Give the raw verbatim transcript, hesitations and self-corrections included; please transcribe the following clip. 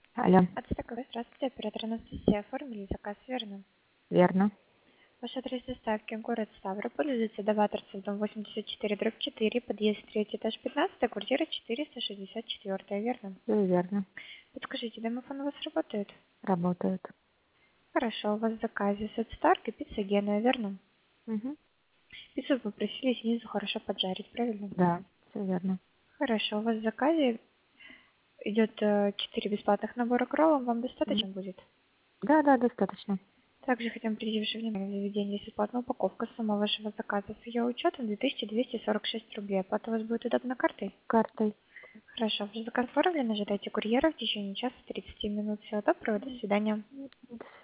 Алло, Отстаковый, здравствуйте, оператор Анастасия. Оформили заказ, верно? верно. Ваш адрес доставки город Ставрополь, улица Даваторцев, дом восемьдесят четыре, дробь четыре, подъезд третий, этаж пятнадцать, квартира четыреста шестьдесят четыре, верно? Все верно. Подскажите, домофон у вас работает? Работает. Хорошо, у вас в заказе сет старк и пицца Гена, верно? Мгм. Пиццу вы попросили снизу хорошо поджарить, правильно? Да, все верно. Хорошо, у вас в заказе идет четыре бесплатных набора к роллам, вам Мгм. достаточно будет? Да, да, достаточно. Также хотим привлечь ваше внимание, заведение бесплатная упаковка самого вашего заказа с ее учетом две тысячи двести сорок шесть рублей. Оплата у вас будет удобна картой? Картой. Хорошо, ваш заказ оформлен, ожидайте курьера в течение часа тридцати минут. Всего доброго, до свидания. До